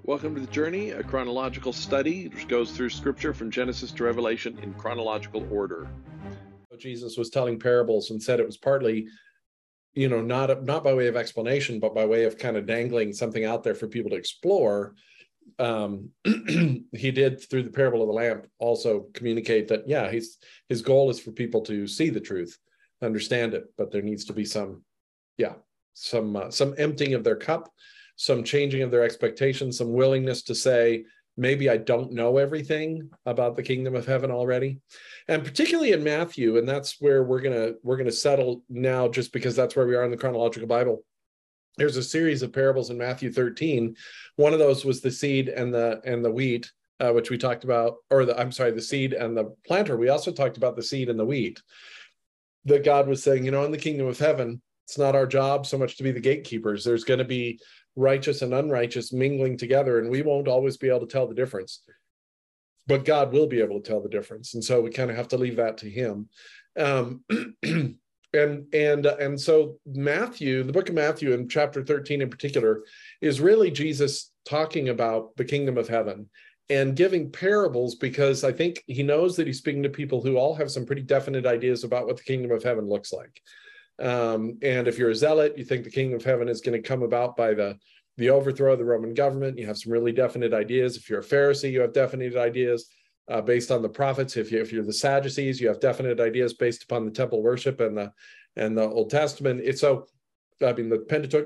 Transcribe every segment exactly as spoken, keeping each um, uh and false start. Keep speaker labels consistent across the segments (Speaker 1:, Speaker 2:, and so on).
Speaker 1: Welcome to The Journey, a chronological study which goes through scripture from Genesis to Revelation in chronological order.
Speaker 2: Jesus was telling parables and said it was partly, you know, not, not by way of explanation, but by way of kind of dangling something out there for people to explore. Um, he did, through the parable of the lamp, also communicate that, yeah, he's, his goal is for people to see the truth, understand it, but there needs to be some, yeah, some, uh, some emptying of their cup, some changing of their expectations, some willingness to say, maybe I don't know everything about the kingdom of heaven already. And particularly in Matthew, and that's where we're gonna we're gonna settle now, just because that's where we are in the chronological Bible. There's a series of parables in Matthew thirteen. One of those was the seed and the and the wheat, uh, which we talked about, or the I'm sorry, the seed and the planter. We also talked about the seed and the wheat. That God was saying, you know, in the kingdom of heaven, it's not our job so much to be the gatekeepers. There's going to be righteous and unrighteous mingling together, and we won't always be able to tell the difference. But God will be able to tell the difference. And so we kind of have to leave that to him. Um, and and and so Matthew, the book of Matthew in chapter thirteen in particular, is really Jesus talking about the kingdom of heaven and giving parables, because I think he knows that he's speaking to people who all have some pretty definite ideas about what the kingdom of heaven looks like. Um, and if you're a zealot, you think the kingdom of heaven is going to come about by the, the overthrow of the Roman government. You have some really definite ideas. If you're a Pharisee, you have definite ideas uh, based on the prophets. If, you, if you're the Sadducees, you have definite ideas based upon the temple worship and the, and the Old Testament. It's so, I mean, the Pentateuch.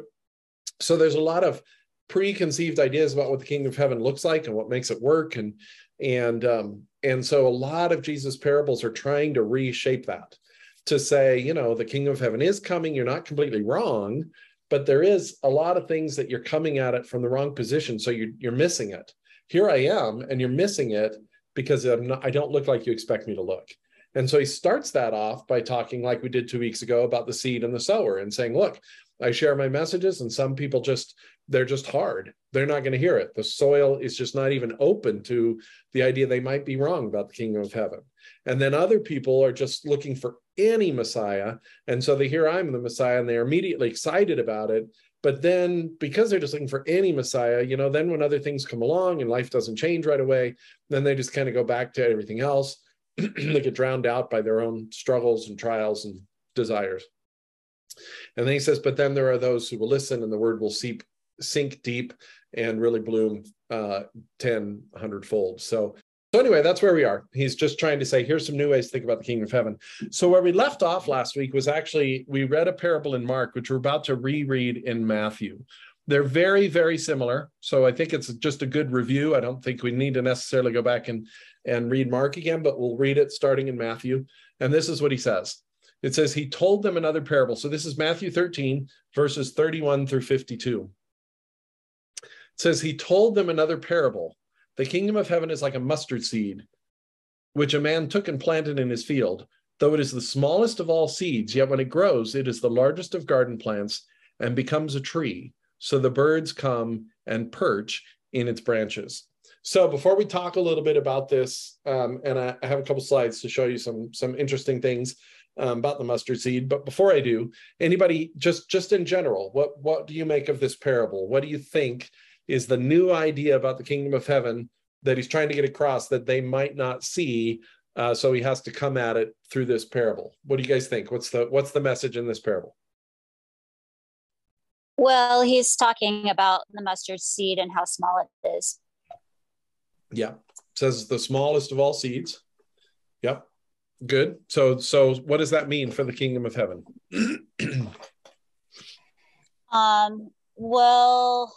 Speaker 2: So there's a lot of preconceived ideas about what the kingdom of heaven looks like and what makes it work. And, and, um, and so a lot of Jesus' parables are trying to reshape that, to say, you know, the kingdom of heaven is coming. You're not completely wrong, but there is a lot of things that you're coming at it from the wrong position. So you're, you're missing it. Here I am, and you're missing it because I'm not, I don't look like you expect me to look. And so he starts that off by talking, like we did two weeks ago, about the seed and the sower, and saying, look, I share my messages, and some people just, they're just hard. They're not going to hear it. The soil is just not even open to the idea they might be wrong about the kingdom of heaven. And then other people are just looking for any Messiah. And so they hear I'm the Messiah, and they're immediately excited about it. But then, because they're just looking for any Messiah, you know, then when other things come along and life doesn't change right away, then they just kind of go back to everything else. They get drowned out by their own struggles and trials and desires. And then he says, but then there are those who will listen, and the word will seep, sink deep and really bloom uh, ten, a hundred fold. So, so anyway, that's where we are. He's just trying to say, here's some new ways to think about the kingdom of heaven. So where we left off last week was actually, we read a parable in Mark, which we're about to reread in Matthew. They're very, very similar. So I think it's just a good review. I don't think we need to necessarily go back and, and read Mark again, but we'll read it starting in Matthew. And this is what he says. It says, he told them another parable. So this is Matthew thirteen, verses thirty-one through fifty-two. It says, he told them another parable. The kingdom of heaven is like a mustard seed, which a man took and planted in his field. Though it is the smallest of all seeds, yet when it grows, it is the largest of garden plants and becomes a tree. So the birds come and perch in its branches. So before we talk a little bit about this, um, and I, I have a couple slides to show you some, some interesting things um, about the mustard seed. But before I do, anybody, just, just in general, what, what do you make of this parable? What do you think is the new idea about the kingdom of heaven that he's trying to get across that they might not see? Uh, so he has to come at it through this parable. What do you guys think? What's the, what's the message in this parable?
Speaker 3: Well, he's talking about the mustard seed and how small it is.
Speaker 2: Yeah. It says the smallest of all seeds. Yep. Good. So, so what does that mean for the kingdom of heaven?
Speaker 3: um, well,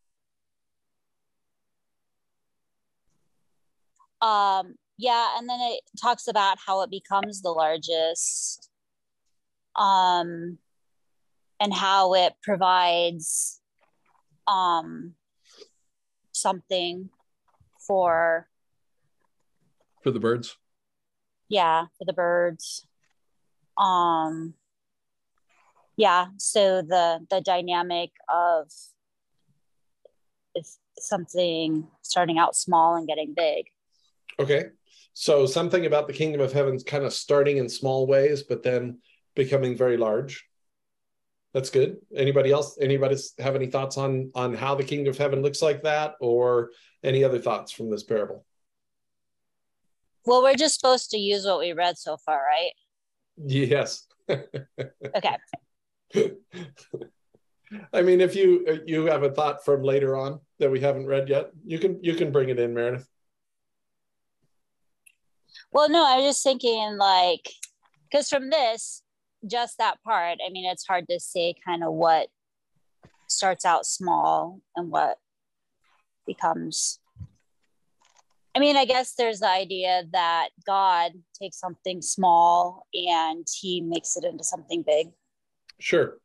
Speaker 3: um, yeah. And then it talks about how it becomes the largest, um, and how it provides, um, something for
Speaker 2: for the birds.
Speaker 3: Yeah, for the birds. Um, yeah, so the the dynamic of is something starting out small and getting big.
Speaker 2: Okay, so something about the kingdom of heaven's kind of starting in small ways, but then becoming very large. That's good. Anybody else? Anybody have any thoughts on on how the kingdom of heaven looks like that, or any other thoughts from this parable?
Speaker 3: Well, we're just supposed to use what we read so far, right?
Speaker 2: Yes.
Speaker 3: Okay.
Speaker 2: I mean, if you you have a thought from later on that we haven't read yet, you can you can bring it in, Meredith.
Speaker 3: Well, no, I was just thinking, like, because from this, just that part, I mean, it's hard to say kind of what starts out small and what becomes. I mean, I guess there's the idea that God takes something small and he makes it into something big.
Speaker 2: Sure.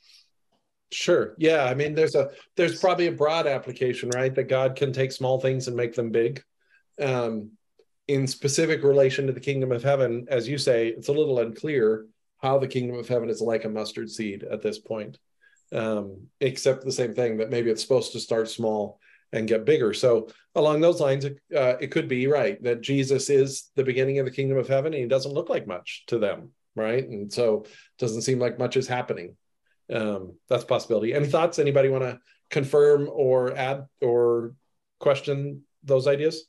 Speaker 2: Sure. Yeah. I mean, there's a there's probably a broad application, right? That God can take small things and make them big. Um, in specific relation to the kingdom of heaven, as you say, it's a little unclear how the kingdom of heaven is like a mustard seed at this point, um, except the same thing, that maybe it's supposed to start small and get bigger. So along those lines, uh, it could be right that Jesus is the beginning of the kingdom of heaven, and he doesn't look like much to them, right? And so it doesn't seem like much is happening. Um, that's a possibility. Any thoughts? Anybody want to confirm or add or question those ideas?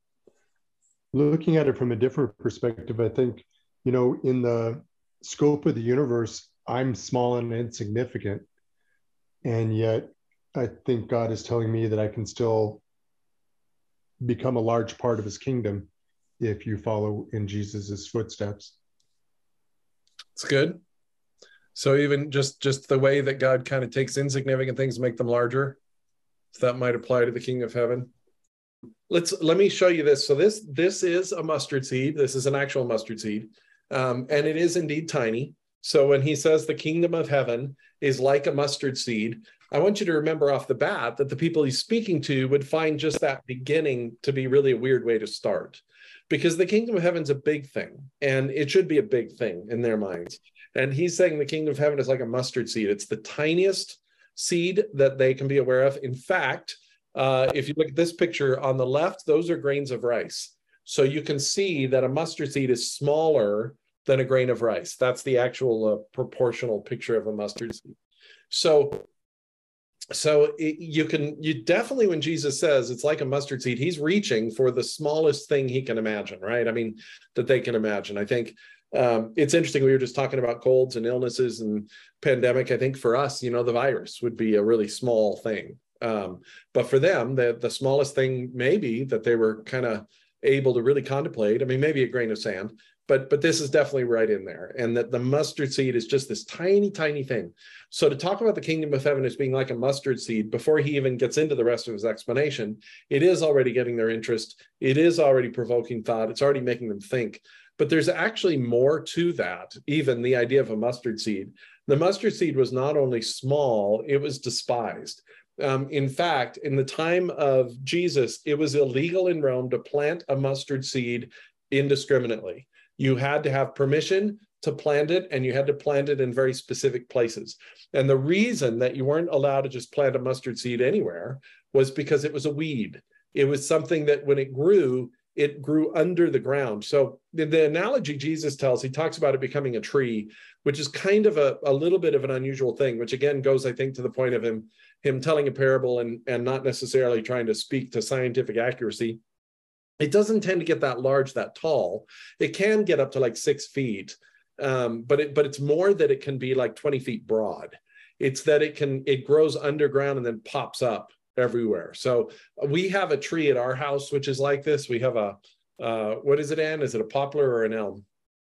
Speaker 4: Looking at it from a different perspective, I think, you know, in the scope of the universe, I'm small and insignificant. And yet I think God is telling me that I can still become a large part of his kingdom if you follow in Jesus's footsteps.
Speaker 2: It's good. So even just, just the way that God kind of takes insignificant things and make them larger, so that might apply to the King of Heaven. Let's let me show you this. So this this is a mustard seed. This is an actual mustard seed, um, and it is indeed tiny. So when he says the kingdom of heaven is like a mustard seed, I want you to remember off the bat that the people he's speaking to would find just that beginning to be really a weird way to start, because the kingdom of heaven's a big thing, and it should be a big thing in their minds. And he's saying the kingdom of heaven is like a mustard seed. It's the tiniest seed that they can be aware of. In fact, Uh, if you look at this picture on the left, those are grains of rice. So you can see that a mustard seed is smaller than a grain of rice. That's the actual uh, proportional picture of a mustard seed. So, so it, you can, you definitely, when Jesus says it's like a mustard seed, he's reaching for the smallest thing he can imagine, right? I mean, that they can imagine. I think um, it's interesting. We were just talking about colds and illnesses and pandemic. I think for us, you know, the virus would be a really small thing. Um, but for them, the, the smallest thing maybe that they were kind of able to really contemplate, I mean, maybe a grain of sand, but but this is definitely right in there. And that the mustard seed is just this tiny, tiny thing. So to talk about the kingdom of heaven as being like a mustard seed, before he even gets into the rest of his explanation, it is already getting their interest. It is already provoking thought. It's already making them think. But there's actually more to that, even the idea of a mustard seed. The mustard seed was not only small, it was despised. Um, in fact, in the time of Jesus, it was illegal in Rome to plant a mustard seed indiscriminately. You had to have permission to plant it, and you had to plant it in very specific places. And the reason that you weren't allowed to just plant a mustard seed anywhere was because it was a weed. It was something that when it grew, it grew under the ground. So the, the analogy Jesus tells, he talks about it becoming a tree, which is kind of a, a little bit of an unusual thing, which again goes, I think, to the point of him, him telling a parable and, and not necessarily trying to speak to scientific accuracy. It doesn't tend to get that large, that tall. It can get up to like six feet, um, but it but it's more that it can be like twenty feet broad. It's that it can it grows underground and then pops up everywhere. So we have a tree at our house which is like this. We have a uh, what is it, Ann? Is it a poplar or an elm?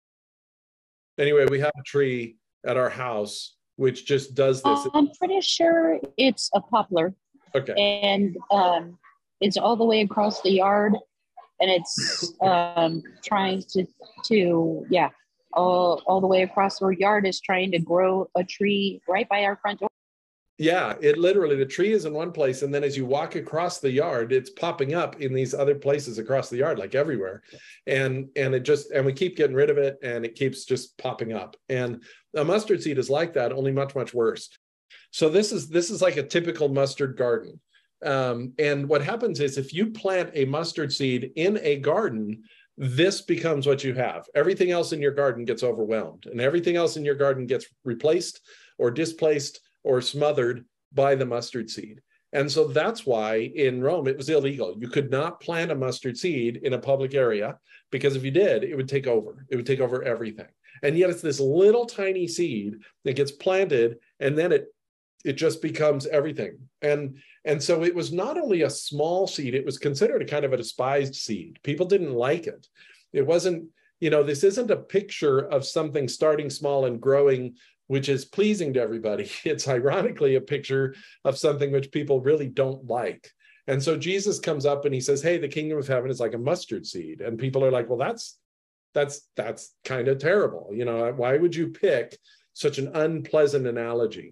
Speaker 2: Anyway, we have a tree at our house which just does this.
Speaker 5: Uh, I'm pretty sure it's a poplar.
Speaker 2: Okay.
Speaker 5: And um, it's all the way across the yard, and it's um, trying to, to yeah, all, all the way across our yard is trying to grow a tree right by our front door.
Speaker 2: Yeah, it literally, the tree is in one place, and then as you walk across the yard, it's popping up in these other places across the yard, like everywhere. And and it just, and we keep getting rid of it, and it keeps just popping up. And a mustard seed is like that, only much, much worse. So this is this is like a typical mustard garden. Um, and what happens is if you plant a mustard seed in a garden, this becomes what you have. Everything else in your garden gets overwhelmed, and everything else in your garden gets replaced or displaced or smothered by the mustard seed. And so that's why in Rome it was illegal. You could not plant a mustard seed in a public area, because if you did, it would take over. It would take over everything. And yet it's this little tiny seed that gets planted, and then it it just becomes everything. And, and so it was not only a small seed, it was considered a kind of a despised seed. People didn't like it. It wasn't, you know, this isn't a picture of something starting small and growing, which is pleasing to everybody. It's ironically a picture of something which people really don't like. And so Jesus comes up and he says, hey, the kingdom of heaven is like a mustard seed. And people are like, well, that's, that's, that's kind of terrible. You know, why would you pick such an unpleasant analogy?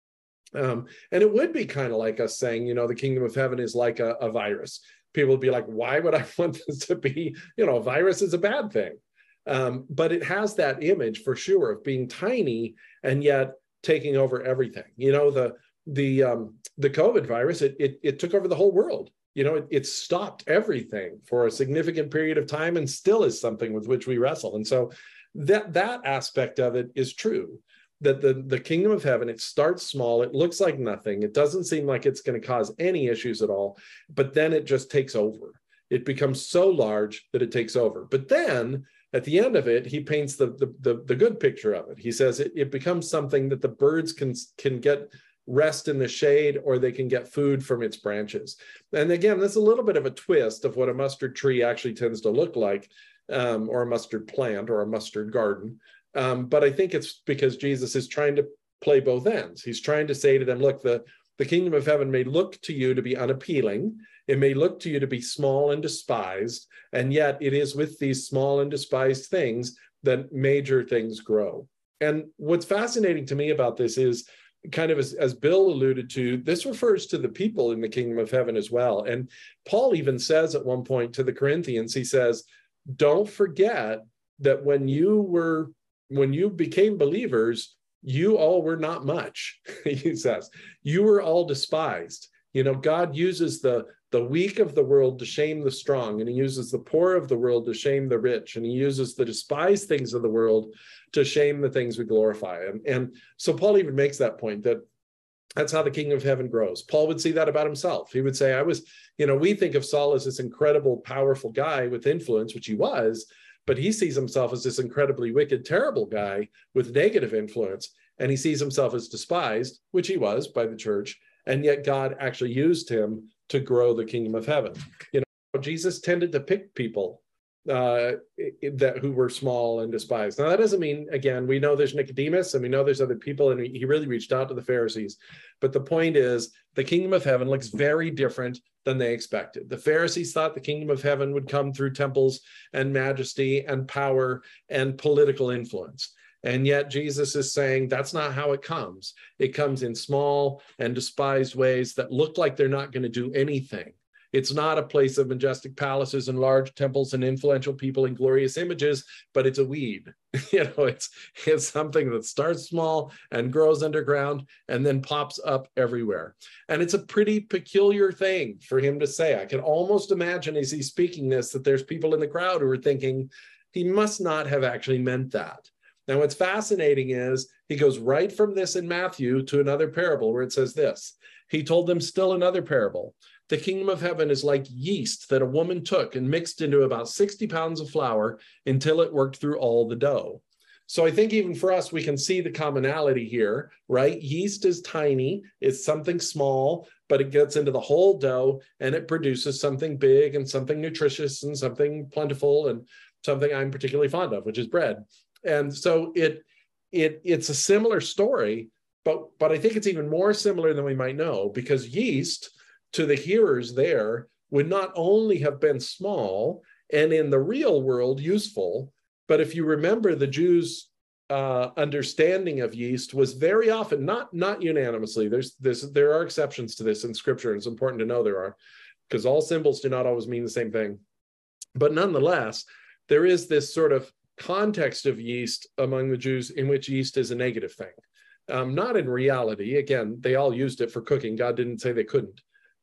Speaker 2: Um, and it would be kind of like us saying, you know, the kingdom of heaven is like a, a virus. People would be like, why would I want this to be, you know, a virus is a bad thing. Um, but it has that image for sure of being tiny and yet taking over everything. You know, the the um, the COVID virus, it, it, it took over the whole world. You know, it, it stopped everything for a significant period of time and still is something with which we wrestle. And so that that aspect of it is true. That the, the kingdom of heaven, it starts small, it looks like nothing, it doesn't seem like it's going to cause any issues at all, but then it just takes over. It becomes so large that it takes over. But then at the end of it, he paints the, the, the, the good picture of it. He says it, it becomes something that the birds can, can get rest in the shade, or they can get food from its branches. And again, that's a little bit of a twist of what a mustard tree actually tends to look like, um, or a mustard plant or a mustard garden. Um, but I think it's because Jesus is trying to play both ends. He's trying to say to them, look, the, the kingdom of heaven may look to you to be unappealing. It may look to you to be small and despised. And yet it is with these small and despised things that major things grow. And what's fascinating to me about this is kind of as, as Bill alluded to, this refers to the people in the kingdom of heaven as well. And Paul even says at one point to the Corinthians, he says, don't forget that when you were when you became believers, you all were not much, he says. You were all despised. You know, God uses the, the weak of the world to shame the strong, and he uses the poor of the world to shame the rich, and he uses the despised things of the world to shame the things we glorify. And, and so Paul even makes that point, that that's how the kingdom of heaven grows. Paul would see that about himself. He would say, I was, you know, we think of Saul as this incredible, powerful guy with influence, which he was, but he sees himself as this incredibly wicked, terrible guy with negative influence. And he sees himself as despised, which he was by the church. And yet God actually used him to grow the kingdom of heaven. You know, Jesus tended to pick people uh, that who were small and despised. Now, that doesn't mean, again, we know there's Nicodemus and we know there's other people, and he really reached out to the Pharisees. But the point is, the kingdom of heaven looks very different than they expected. The Pharisees thought the kingdom of heaven would come through temples and majesty and power and political influence. And yet Jesus is saying that's not how it comes. It comes in small and despised ways that look like they're not going to do anything. It's not a place of majestic palaces and large temples and influential people and glorious images, but it's a weed. You know, it's, it's something that starts small and grows underground and then pops up everywhere. And it's a pretty peculiar thing for him to say. I can almost imagine as he's speaking this, that there's people in the crowd who are thinking, he must not have actually meant that. Now, what's fascinating is he goes right from this in Matthew to another parable where it says this. He told them still another parable. The kingdom of heaven is like yeast that a woman took and mixed into about sixty pounds of flour until it worked through all the dough. So I think even for us, we can see the commonality here, right? Yeast is tiny, it's something small, but it gets into the whole dough and it produces something big and something nutritious and something plentiful and something I'm particularly fond of, which is bread. And so it it it's a similar story, but but I think it's even more similar than we might know, because yeast to the hearers there would not only have been small and in the real world useful, but if you remember, the Jews' uh, understanding of yeast was very often, not, not unanimously, there's this, there are exceptions to this in scripture, and it's important to know there are, because all symbols do not always mean the same thing. But nonetheless, there is this sort of context of yeast among the Jews in which yeast is a negative thing. Um, not in reality. Again, they all used it for cooking. God didn't say they couldn't.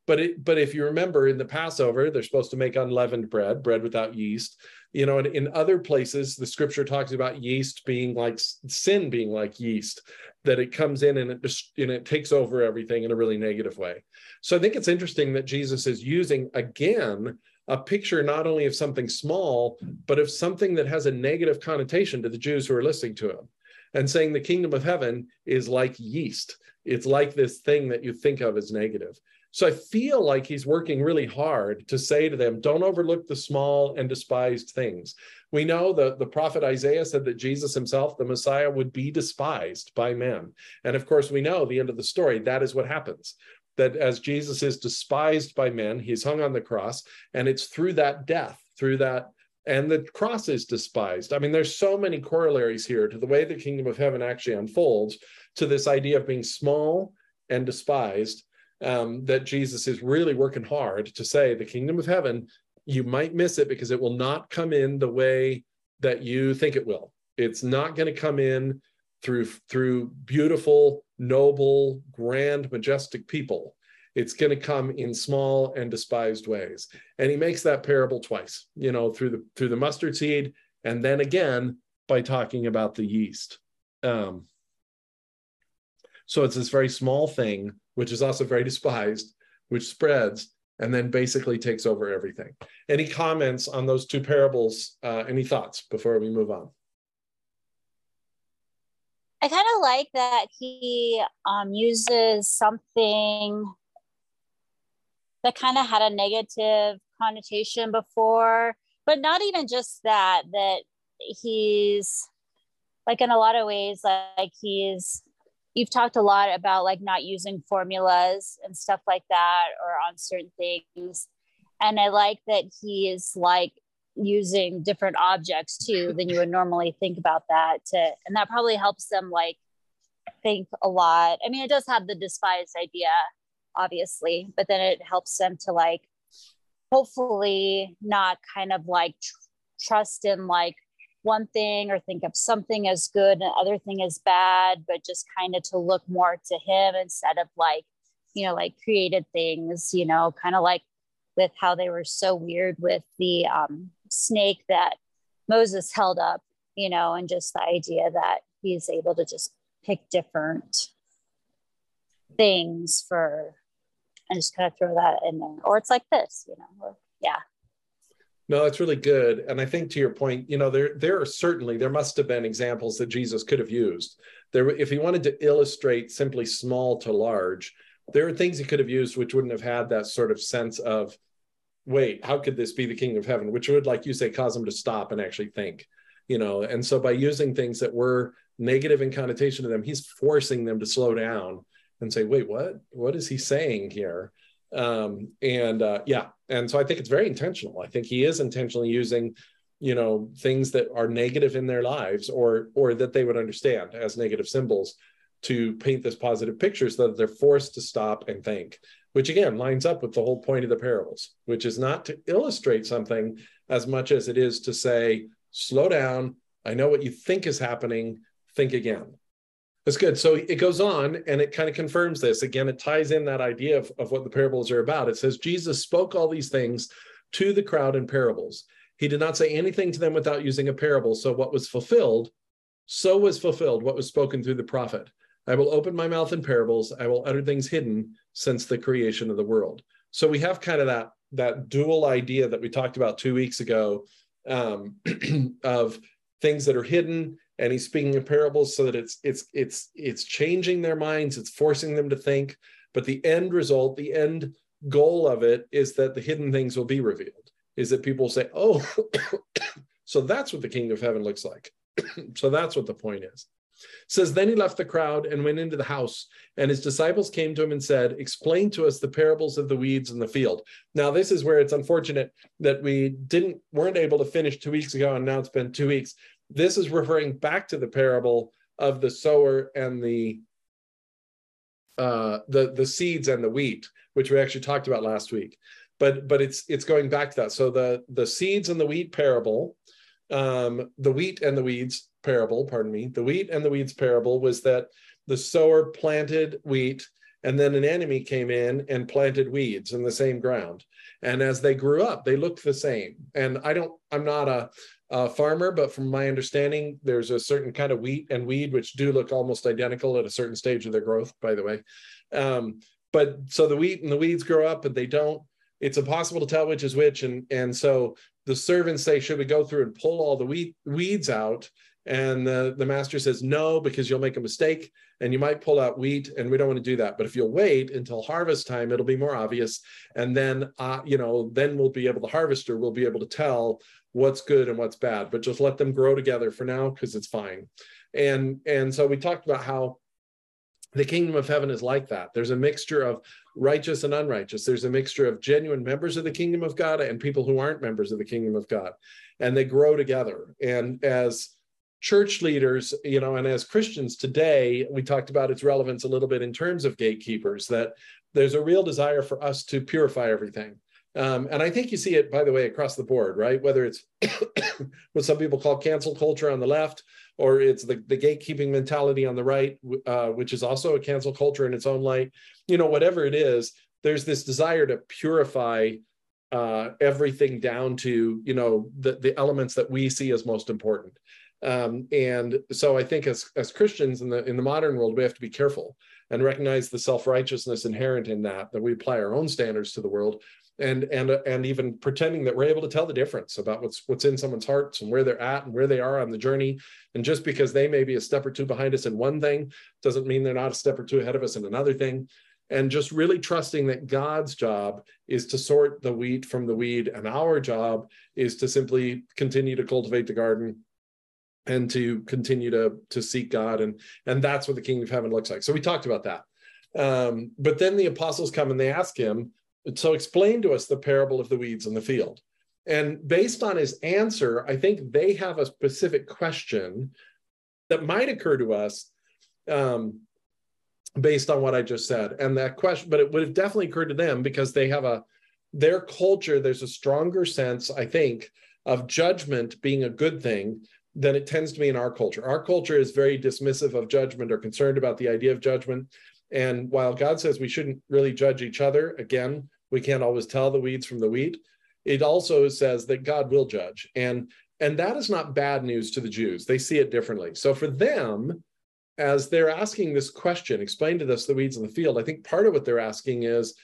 Speaker 2: But it, but if you remember in the Passover, they're supposed to make unleavened bread, bread without yeast. You know, and in other places, the scripture talks about yeast being like sin, being like yeast, that it comes in and it just, and it takes over everything in a really negative way. So I think it's interesting that Jesus is using, again, a picture not only of something small, but of something that has a negative connotation to the Jews who are listening to him, and saying the kingdom of heaven is like yeast. It's like this thing that you think of as negative. So I feel like he's working really hard to say to them, don't overlook the small and despised things. We know that the prophet Isaiah said that Jesus himself, the Messiah, would be despised by men. And of course, we know the end of the story, that is what happens. That as Jesus is despised by men, he's hung on the cross, and it's through that death, through that, and the cross is despised. I mean, there's so many corollaries here to the way the kingdom of heaven actually unfolds, to this idea of being small and despised. Um, that Jesus is really working hard to say the kingdom of heaven, you might miss it because it will not come in the way that you think it will. It's not going to come in through, through beautiful, noble, grand, majestic people. It's going to come in small and despised ways. And he makes that parable twice, you know, through the, through the mustard seed, and then again by talking about the yeast. Um, so it's this very small thing, which is also very despised, which spreads and then basically takes over everything. Any comments on those two parables? Uh, any thoughts before we move on?
Speaker 3: I kind of like that he um, uses something that kind of had a negative connotation before, but not even just that, that he's like, in a lot of ways, like, like he's, you've talked a lot about like not using formulas and stuff like that, or on certain things. And I like that he is like using different objects too than you would normally think about that. To, and that probably helps them like think a lot. I mean, it does have the despised idea, obviously, but then it helps them to like, hopefully not kind of like tr- trust in like one thing or think of something as good and other thing as bad, but just kind of to look more to him instead of like, you know, like created things, you know, kind of like with how they were so weird with the um, snake that Moses held up, you know, and just the idea that he's able to just pick different things for, and just kind of throw that in there. Or it's like this, you know, or, yeah.
Speaker 2: No, it's really good. And I think to your point, you know, there, there are certainly, there must have been examples that Jesus could have used. There, if he wanted to illustrate simply small to large, there are things he could have used which wouldn't have had that sort of sense of, wait, how could this be the kingdom of heaven? Which would, like you say, cause them to stop and actually think, you know. And so by using things that were negative in connotation to them, he's forcing them to slow down and say, wait, what? What is he saying here? Um, and uh, yeah, and so I think it's very intentional. I think he is intentionally using, you know, things that are negative in their lives, or or that they would understand as negative symbols, to paint this positive picture so that they're forced to stop and think, which again lines up with the whole point of the parables, which is not to illustrate something as much as it is to say, slow down. I know what you think is happening. Think again. That's good. So it goes on and it kind of confirms this. Again, it ties in that idea of, of what the parables are about. It says, Jesus spoke all these things to the crowd in parables. He did not say anything to them without using a parable. So what was fulfilled, so was fulfilled what was spoken through the prophet. I will open my mouth in parables. I will utter things hidden since the creation of the world. So we have kind of that, that dual idea that we talked about two weeks ago, um, of things that are hidden. And he's speaking in parables so that it's it's it's it's changing their minds, it's forcing them to think. But the end result, the end goal of it is that the hidden things will be revealed, is that people will say, oh, so that's what the kingdom of heaven looks like. So that's what the point is. It says, then he left the crowd and went into the house, and his disciples came to him and said, explain to us the parables of the weeds in the field. Now, this is where it's unfortunate that we didn't weren't able to finish two weeks ago, and now it's been two weeks. This is referring back to the parable of the sower and the uh, the the seeds and the wheat, which we actually talked about last week. But but it's it's going back to that. So the the seeds and the wheat parable, um, the wheat and the weeds parable, pardon me, the wheat and the weeds parable was that the sower planted wheat, and then an enemy came in and planted weeds in the same ground. And as they grew up, they looked the same. And I don't, I'm not a, a farmer, but from my understanding, there's a certain kind of wheat and weed which do look almost identical at a certain stage of their growth, by the way. Um, but so the wheat and the weeds grow up, and they don't. It's impossible to tell which is which. And, and so the servants say, should we go through and pull all the weed, weeds out? And the, the master says, no, because you'll make a mistake and you might pull out wheat, and we don't want to do that. But if you'll wait until harvest time, it'll be more obvious. And then, uh, you know, then we'll be able, the harvester will be able to tell what's good and what's bad, but just let them grow together for now, because it's fine. And, and so we talked about how the kingdom of heaven is like that. There's a mixture of righteous and unrighteous. There's a mixture of genuine members of the kingdom of God and people who aren't members of the kingdom of God. And they grow together. And as church leaders, you know, and as Christians today, we talked about its relevance a little bit in terms of gatekeepers, that there's a real desire for us to purify everything. Um, and I think you see it, by the way, across the board, right? Whether it's what some people call cancel culture on the left, or it's the, the gatekeeping mentality on the right, uh, which is also a cancel culture in its own light. You know, whatever it is, there's this desire to purify uh, everything down to, you know, the, the elements that we see as most important. Um, and so I think as, as Christians in the in the modern world, we have to be careful and recognize the self-righteousness inherent in that, that we apply our own standards to the world, and and and even pretending that we're able to tell the difference about what's what's in someone's hearts and where they're at and where they are on the journey. And just because they may be a step or two behind us in one thing doesn't mean they're not a step or two ahead of us in another thing. And just really trusting that God's job is to sort the wheat from the weed, and our job is to simply continue to cultivate the garden and to continue to, to seek God. And, and that's what the kingdom of heaven looks like. So we talked about that. Um, but then the apostles come and they ask him, so explain to us the parable of the weeds in the field. And based on his answer, I think they have a specific question that might occur to us um, based on what I just said. And that question, but it would have definitely occurred to them because they have a, their culture, there's a stronger sense, I think, of judgment being a good thing than it tends to be in our culture. Our culture is very dismissive of judgment or concerned about the idea of judgment. And while God says we shouldn't really judge each other, again, we can't always tell the weeds from the wheat. It also says that God will judge. And, and that is not bad news to the Jews. They see it differently. So for them, as they're asking this question, explain to us the weeds in the field, I think part of what they're asking is,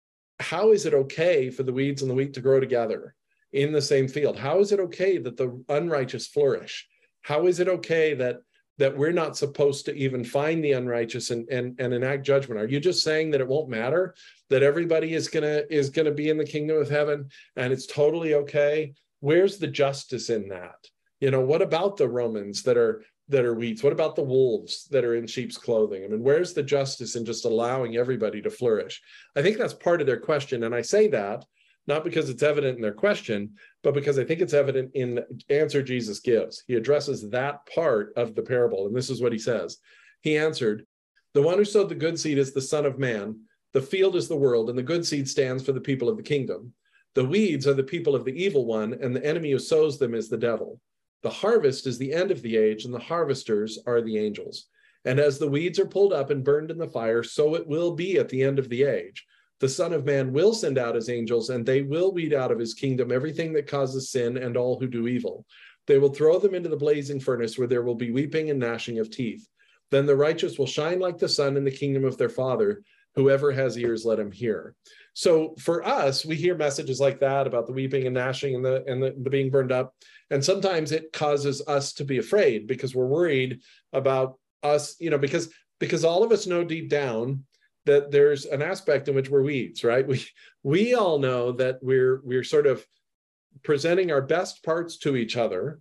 Speaker 2: how is it okay for the weeds and the wheat to grow together in the same field? How is it okay that the unrighteous flourish? How is it okay that that we're not supposed to even find the unrighteous and, and, and enact judgment? Are you just saying that it won't matter, that everybody is gonna is gonna be in the kingdom of heaven and it's totally okay? Where's the justice in that? You know, what about the Romans that are that are weeds? What about the wolves that are in sheep's clothing? I mean, where's the justice in just allowing everybody to flourish? I think that's part of their question. And I say that not because it's evident in their question, but because I think it's evident in the answer Jesus gives. He addresses that part of the parable, and this is what he says. He answered, the one who sowed the good seed is the Son of Man. The field is the world, and the good seed stands for the people of the kingdom. The weeds are the people of the evil one, and the enemy who sows them is the devil. The harvest is the end of the age, and the harvesters are the angels. And as the weeds are pulled up and burned in the fire, so it will be at the end of the age. The Son of Man will send out his angels, and they will weed out of his kingdom everything that causes sin and all who do evil. They will throw them into the blazing furnace, where there will be weeping and gnashing of teeth. Then the righteous will shine like the sun in the kingdom of their Father. Whoever has ears, let him hear. So for us, we hear messages like that about the weeping and gnashing and the and the, the being burned up. And sometimes it causes us to be afraid because we're worried about us, you know, because because all of us know deep down that there's an aspect in which we're weeds, right? We we all know that we're we're sort of presenting our best parts to each other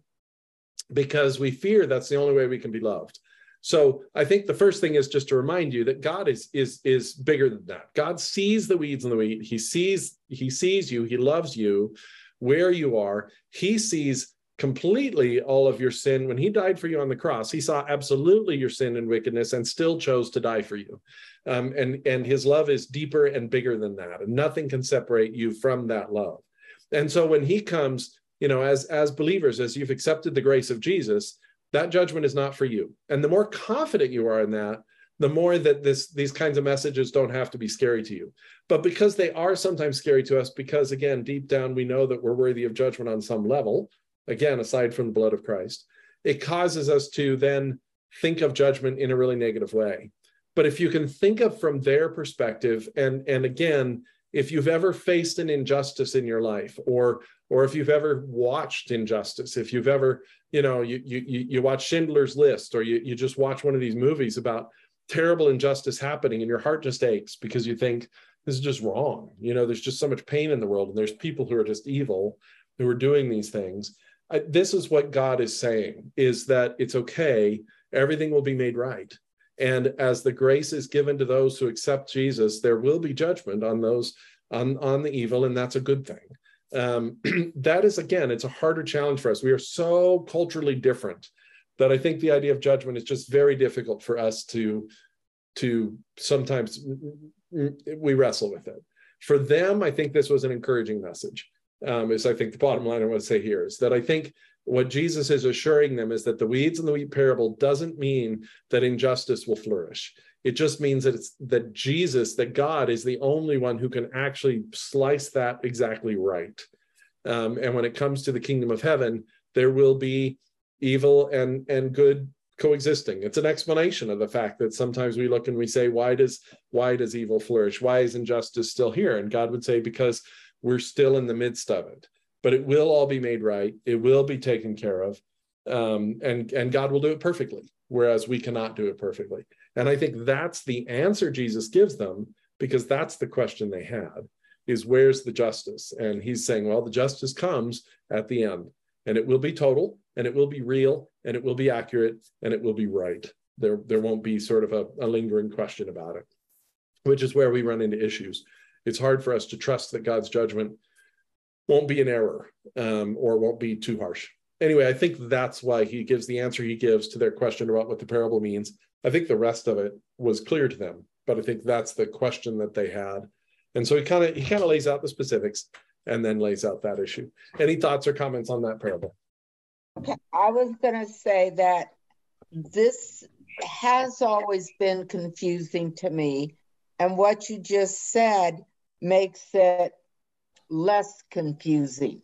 Speaker 2: because we fear that's the only way we can be loved. So I think the first thing is just to remind you that God is is is bigger than that. God sees the weeds and the wheat. He sees he sees you. He loves you where you are. He sees completely all of your sin. When he died for you on the cross, he saw absolutely your sin and wickedness and still chose to die for you. Um, and, and his love is deeper and bigger than that. And nothing can separate you from that love. And so when he comes, you know, as, as believers, as you've accepted the grace of Jesus, that judgment is not for you. And the more confident you are in that, the more that this these kinds of messages don't have to be scary to you. But because they are sometimes scary to us, because again, deep down, we know that we're worthy of judgment on some level, again, aside from the blood of Christ, it causes us to then think of judgment in a really negative way. But if you can think of from their perspective, and, and again, if you've ever faced an injustice in your life, or or if you've ever watched injustice, if you've ever, you know, you you you watch Schindler's List, or you, you just watch one of these movies about terrible injustice happening, and your heart just aches because you think, this is just wrong. You know, there's just so much pain in the world, and there's people who are just evil, who are doing these things. I, this is what God is saying, is that it's okay, everything will be made right. And as the grace is given to those who accept Jesus, there will be judgment on those, on, on the evil, and that's a good thing. Um, that is, again, it's a harder challenge for us. We are so culturally different that I think the idea of judgment is just very difficult for us to, to sometimes, we wrestle with it. For them, I think this was an encouraging message. Um, is I think the bottom line I want to say here is that I think what Jesus is assuring them is that the weeds and the wheat parable doesn't mean that injustice will flourish. It just means that it's that Jesus, that God is the only one who can actually slice that exactly right. Um, and when it comes to the kingdom of heaven, there will be evil and, and good coexisting. It's an explanation of the fact that sometimes we look and we say, why does, why does evil flourish? Why is injustice still here? And God would say, because we're still in the midst of it. But it will all be made right. It will be taken care of. Um, and, and God will do it perfectly, whereas we cannot do it perfectly. And I think that's the answer Jesus gives them, because that's the question they had, is where's the justice? And he's saying, well, the justice comes at the end, and it will be total, and it will be real, and it will be accurate, and it will be right. There, there won't be sort of a, a lingering question about it, which is where we run into issues. It's hard for us to trust that God's judgment won't be an error, um, or won't be too harsh. Anyway, I think that's why he gives the answer he gives to their question about what the parable means. I think the rest of it was clear to them, but I think that's the question that they had. And so he kind of he kind of lays out the specifics and then lays out that issue. Any thoughts or comments on that parable?
Speaker 6: Okay, I was going to say that this has always been confusing to me, and what you just said makes it less confusing.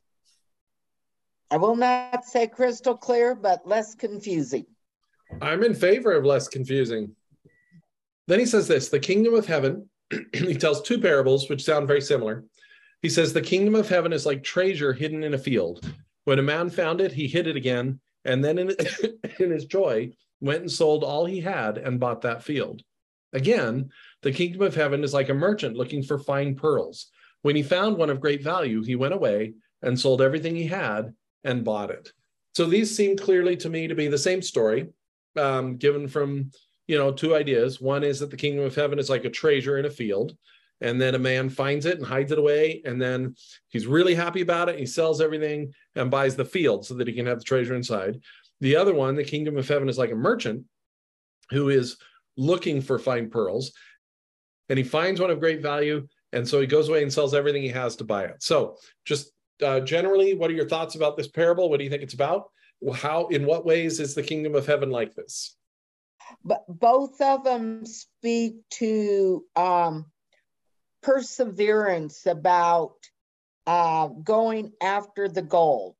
Speaker 6: I will not say crystal clear, but less confusing.
Speaker 2: I'm in favor of less confusing. Then he says this, the kingdom of heaven, he tells two parables, which sound very similar. He says, the kingdom of heaven is like treasure hidden in a field. When a man found it, he hid it again, and then in, in his joy, went and sold all he had and bought that field. Again, the kingdom of heaven is like a merchant looking for fine pearls. When he found one of great value, he went away and sold everything he had and bought it. So these seem clearly to me to be the same story, um, given from, you know, two ideas. One is that the kingdom of heaven is like a treasure in a field, and then a man finds it and hides it away, and then he's really happy about it. He sells everything and buys the field so that he can have the treasure inside. The other one, the kingdom of heaven is like a merchant who is looking for fine pearls, and he finds one of great value, and so he goes away and sells everything he has to buy it. So just uh, generally, what are your thoughts about this parable? What do you think it's about? How, in what ways is the kingdom of heaven like this?
Speaker 6: But both of them speak to um, perseverance about uh, going after the goal,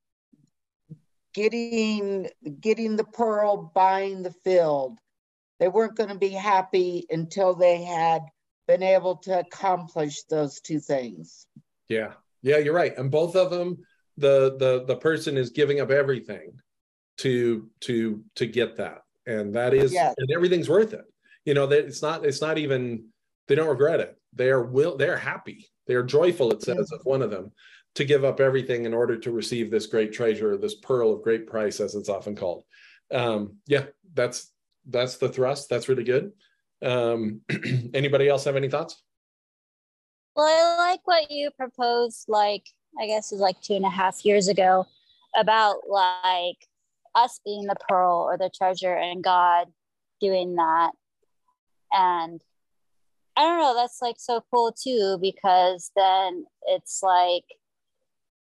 Speaker 6: getting, getting the pearl, buying the field. They weren't going to be happy until they had been able to accomplish those two things.
Speaker 2: Yeah, yeah, you're right. And both of them, the the the person is giving up everything to to to get that, and that is, yes. And everything's worth it. You know, that it's not it's not even, they don't regret it. They are will they're happy. They are joyful. It says mm-hmm. of one of them, to give up everything in order to receive this great treasure, this pearl of great price, as it's often called. Um, yeah, that's that's the thrust. That's really good. Um, anybody else have any thoughts?
Speaker 3: Well, I like what you proposed, like, I guess it was like two and a half years ago, about like us being the pearl or the treasure and God doing that. And I don't know, that's like so cool too, because then it's like,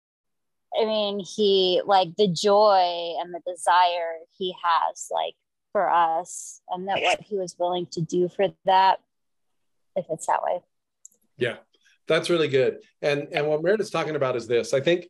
Speaker 3: I mean, he, like the joy and the desire he has, like for us, and that what he was willing to do for that, if it's that way.
Speaker 2: Yeah, that's really good. And and what Meredith's talking about is this. I think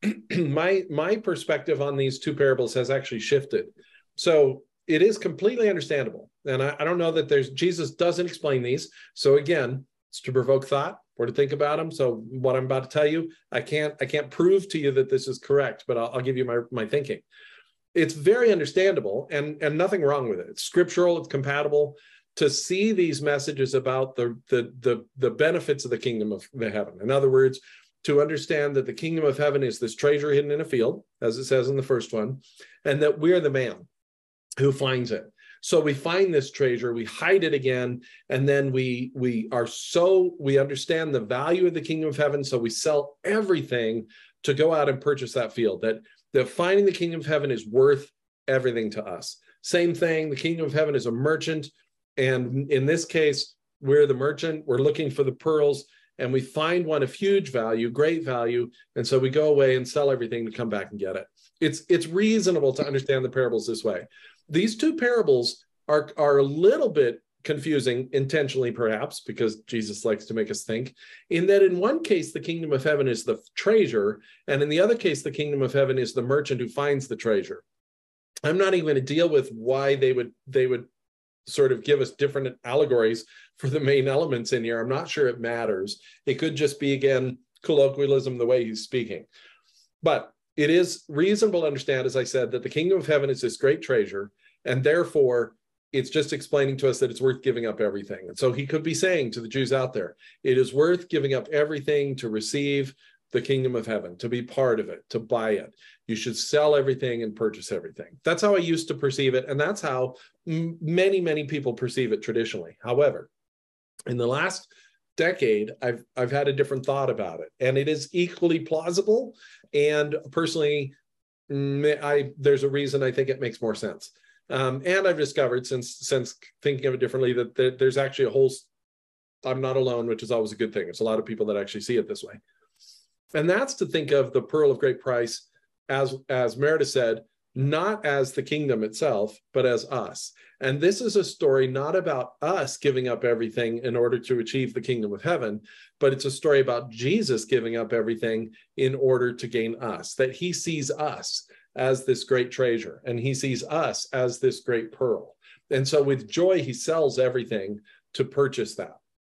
Speaker 2: my my perspective on these two parables has actually shifted. So it is completely understandable. And I, I don't know that there's, Jesus doesn't explain these. So again, it's to provoke thought or to think about them. So what I'm about to tell you, I can't I can't prove to you that this is correct, but I'll, I'll give you my, my thinking. It's very understandable and, and nothing wrong with it. It's scriptural, it's compatible to see these messages about the, the, the, the benefits of the kingdom of the heaven. In other words, to understand that the kingdom of heaven is this treasure hidden in a field, as it says in the first one, and that we're the man who finds it. So we find this treasure, we hide it again, and then we we are so, we understand the value of the kingdom of heaven, so we sell everything to go out and purchase that field. That, that finding the kingdom of heaven is worth everything to us. Same thing, the kingdom of heaven is a merchant, and in this case, we're the merchant, we're looking for the pearls, and we find one of huge value, great value, and so we go away and sell everything to come back and get it. It's, it's reasonable to understand the parables this way. These two parables are, are a little bit confusing, intentionally perhaps, because Jesus likes to make us think, in that in one case, the kingdom of heaven is the treasure, and in the other case, the kingdom of heaven is the merchant who finds the treasure. I'm not even going to deal with why they would, they would sort of give us different allegories for the main elements in here. I'm not sure it matters. It could just be, again, colloquialism, the way he's speaking. But it is reasonable to understand, as I said, that the kingdom of heaven is this great treasure, and therefore it's just explaining to us that it's worth giving up everything. And so he could be saying to the Jews out there, it is worth giving up everything to receive the kingdom of heaven, to be part of it, to buy it. You should sell everything and purchase everything. That's how I used to perceive it, and that's how m- many, many people perceive it traditionally. However, in the last decade, I've I've had a different thought about it, and it is equally plausible. And personally, I there's a reason I think it makes more sense. Um, and I've discovered since since thinking of it differently that there, there's actually a whole. I'm not alone, which is always a good thing. It's a lot of people that actually see it this way, and that's to think of the pearl of great price as as Meredith said, not as the kingdom itself, but as us. And this is a story not about us giving up everything in order to achieve the kingdom of heaven, but it's a story about Jesus giving up everything in order to gain us, that he sees us as this great treasure, and he sees us as this great pearl. And so with joy, he sells everything to purchase that.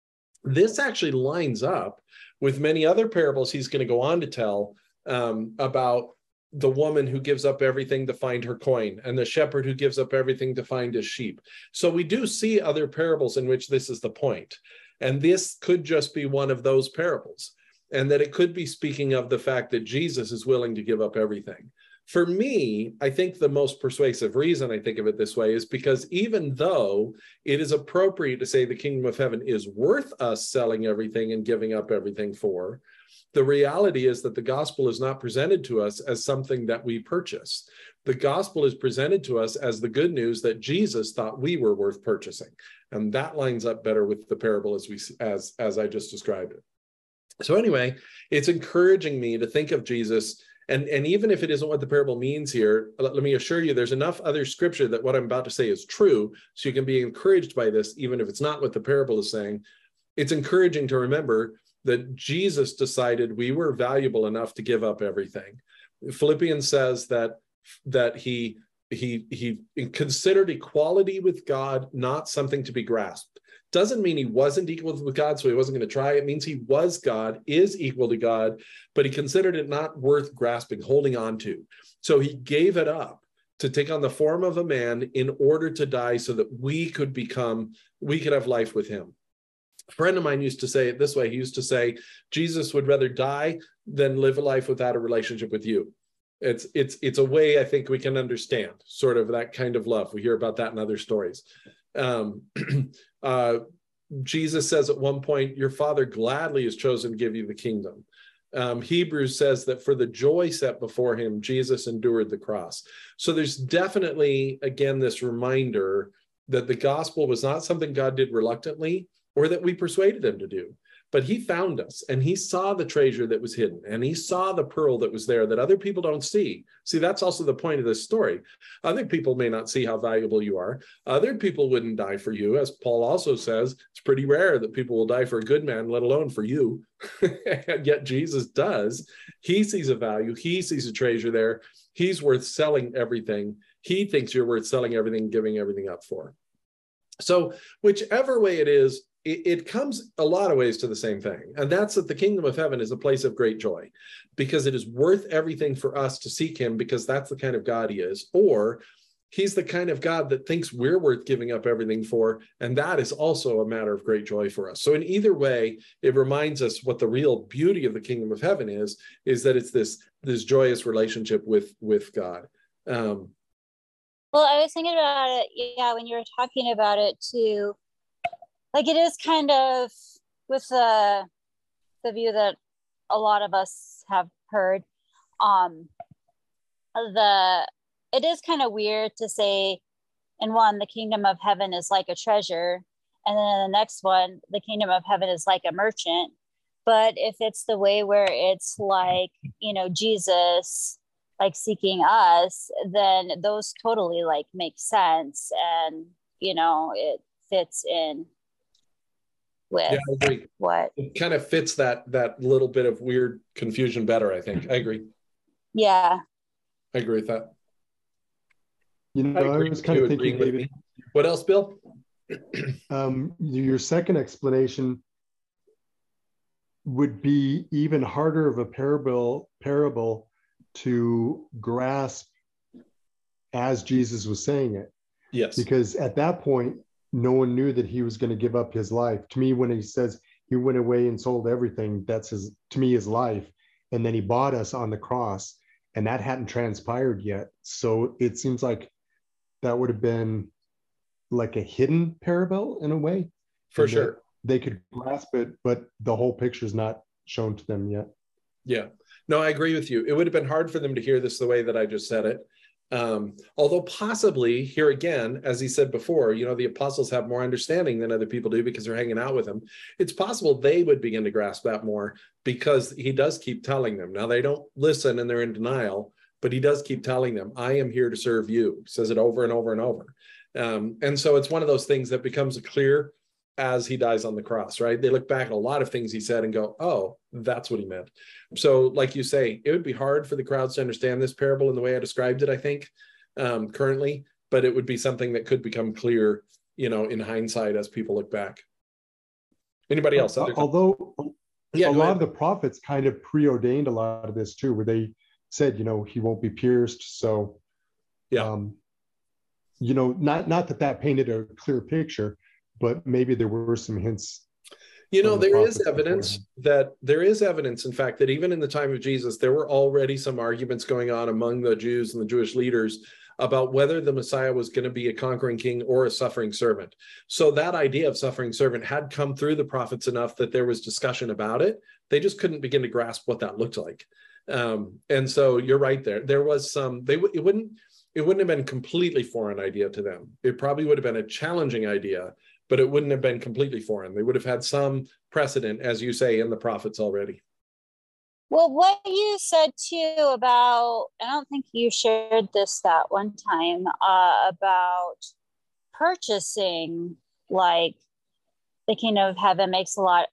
Speaker 2: This actually lines up with many other parables he's going to go on to tell um, about the woman who gives up everything to find her coin, and the shepherd who gives up everything to find his sheep. So we do see other parables in which this is the point. And this could just be one of those parables, and that it could be speaking of the fact that Jesus is willing to give up everything. For me, I think the most persuasive reason I think of it this way is because even though it is appropriate to say the kingdom of heaven is worth us selling everything and giving up everything for, the reality is that the gospel is not presented to us as something that we purchase. The gospel is presented to us as the good news that Jesus thought we were worth purchasing. And that lines up better with the parable as we as, as I just described it. So anyway, it's encouraging me to think of Jesus. And, and even if it isn't what the parable means here, let, let me assure you there's enough other scripture that what I'm about to say is true, so you can be encouraged by this, even if it's not what the parable is saying. It's encouraging to remember that Jesus decided we were valuable enough to give up everything. Philippians says that, that he, he, he considered equality with God not something to be grasped. Doesn't mean he wasn't equal with God, so he wasn't going to try. It means he was God, is equal to God, but he considered it not worth grasping, holding on to. So he gave it up to take on the form of a man in order to die so that we could become, we could have life with him. A friend of mine used to say it this way. He used to say, Jesus would rather die than live a life without a relationship with you. It's, it's, it's a way I think we can understand sort of that kind of love. We hear about that in other stories. Um, uh, Jesus says at one point, your Father gladly has chosen to give you the kingdom. Um, Hebrews says that for the joy set before him, Jesus endured the cross. So there's definitely, again, this reminder that the gospel was not something God did reluctantly or that we persuaded him to do, but he found us and he saw the treasure that was hidden and he saw the pearl that was there that other people don't see. See, that's also the point of this story. Other people may not see how valuable you are. Other people wouldn't die for you. As Paul also says, it's pretty rare that people will die for a good man, let alone for you. And yet Jesus does. He sees a value. He sees a treasure there. He's worth selling everything. He thinks you're worth selling everything, giving everything up for. So whichever way it is, it, it comes a lot of ways to the same thing. And that's that the kingdom of heaven is a place of great joy because it is worth everything for us to seek him because that's the kind of God he is. Or he's the kind of God that thinks we're worth giving up everything for. And that is also a matter of great joy for us. So in either way, it reminds us what the real beauty of the kingdom of heaven is, is that it's this, this joyous relationship with, with God. Um,
Speaker 3: Well, I was thinking about it, yeah, when you were talking about it too, like it is kind of with the, the view that a lot of us have heard, um, the, it is kind of weird to say in one, the kingdom of heaven is like a treasure. And then in the next one, the kingdom of heaven is like a merchant. But if it's the way where it's like, you know, Jesus, like seeking us, then those totally like make sense. And, you know, it fits in with
Speaker 2: yeah, I agree.
Speaker 3: What
Speaker 2: it kind of fits that, that little bit of weird confusion better, I think. I agree.
Speaker 3: Yeah.
Speaker 2: I agree with that.
Speaker 4: You know, I, I was kind of thinking, David.
Speaker 2: What else, Bill?
Speaker 4: um, your second explanation would be even harder of a parable, parable to grasp as Jesus was saying it.
Speaker 2: Yes.
Speaker 4: Because at that point, no one knew that he was going to give up his life. To me, when he says he went away and sold everything, that's his, to me, his life. And then he bought us on the cross, and that hadn't transpired yet. So it seems like that would have been like a hidden parable in a way.
Speaker 2: For sure.
Speaker 4: They could grasp it, but the whole picture is not shown to them yet.
Speaker 2: Yeah. No, I agree with you. It would have been hard for them to hear this the way that I just said it. Um, although possibly here again, as he said before, you know, the apostles have more understanding than other people do because they're hanging out with him. It's possible they would begin to grasp that more because he does keep telling them. Now they don't listen and they're in denial, but he does keep telling them, I am here to serve you. He says it over and over and over. Um, and so it's one of those things that becomes clear as he dies on the cross, right? They look back at a lot of things he said and go, oh, that's what he meant. So like you say, it would be hard for the crowds to understand this parable in the way I described it, I think, um, currently, but it would be something that could become clear, you know, in hindsight as people look back. Anybody else?
Speaker 4: Uh, although
Speaker 2: yeah,
Speaker 4: a lot of the prophets kind of preordained a lot of this too, where they said, you know, he won't be pierced. So,
Speaker 2: yeah,
Speaker 4: um, you know, not, not that that painted a clear picture, but maybe there were some hints.
Speaker 2: You know, there is evidence that there is evidence, in fact, that even in the time of Jesus, there were already some arguments going on among the Jews and the Jewish leaders about whether the Messiah was going to be a conquering king or a suffering servant. So that idea of suffering servant had come through the prophets enough that there was discussion about it. They just couldn't begin to grasp what that looked like. Um, and so you're right there. There was some, they it wouldn't, it wouldn't have been a completely foreign idea to them. It probably would have been a challenging idea, but it wouldn't have been completely foreign. They would have had some precedent, as you say, in the prophets already.
Speaker 3: Well, what you said too about, I don't think you shared this that one time, uh, about purchasing, like the kingdom of heaven makes a lot,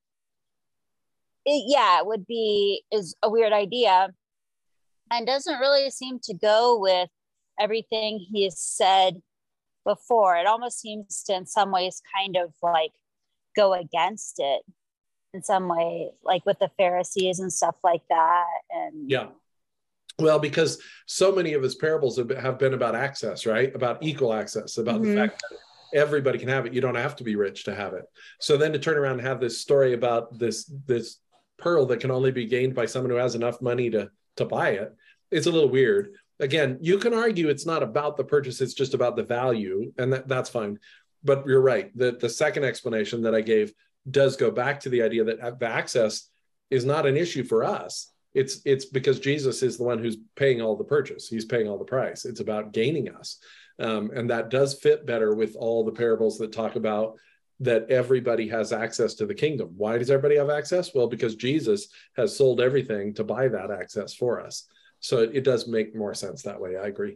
Speaker 3: it, yeah, it would be, is a weird idea and doesn't really seem to go with everything he has said before. It almost seems to in some ways kind of like go against it in some way, like with the Pharisees and stuff like that. And
Speaker 2: yeah, well, because so many of his parables have been, have been about access, right? About equal access, about mm-hmm. the fact that everybody can have it. You don't have to be rich to have it. So then to turn around and have this story about this this pearl that can only be gained by someone who has enough money to to buy it, it's a little weird. Again, you can argue it's not about the purchase, it's just about the value, and that, that's fine. But you're right. The, the second explanation that I gave does go back to the idea that the access is not an issue for us. It's, it's because Jesus is the one who's paying all the purchase. He's paying all the price. It's about gaining us. Um, and that does fit better with all the parables that talk about that everybody has access to the kingdom. Why does everybody have access? Well, because Jesus has sold everything to buy that access for us. So it, it does make more sense that way. I agree.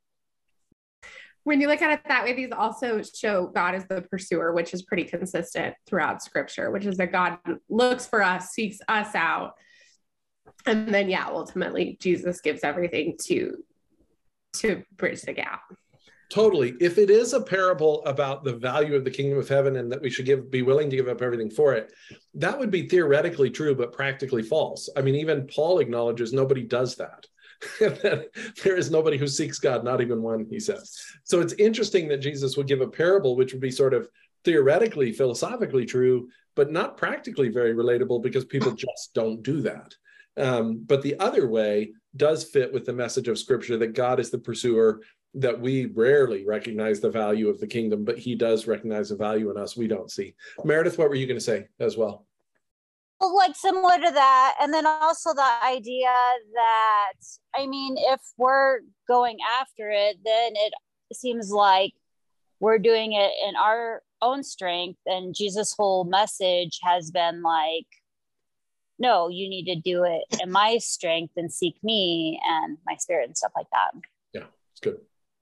Speaker 7: When you look at it that way, these also show God as the pursuer, which is pretty consistent throughout scripture, which is that God looks for us, seeks us out. And then, yeah, ultimately Jesus gives everything to, to bridge the gap.
Speaker 2: Totally. If it is a parable about the value of the kingdom of heaven and that we should give, be willing to give up everything for it, that would be theoretically true, but practically false. I mean, even Paul acknowledges nobody does that. There is nobody who seeks God, not even one, he says. So it's interesting that Jesus would give a parable, which would be sort of theoretically, philosophically true, but not practically very relatable because people just don't do that. Um, but the other way does fit with the message of Scripture that God is the pursuer, that we rarely recognize the value of the kingdom, but he does recognize the value in us we don't see. Meredith, what were you going to say as well?
Speaker 3: Well, like similar to that. And then also the idea that, I mean, if we're going after it, then it seems like we're doing it in our own strength. And Jesus' whole message has been like, no, you need to do it in my strength and seek me and my spirit and stuff like that.
Speaker 2: Yeah, it's good.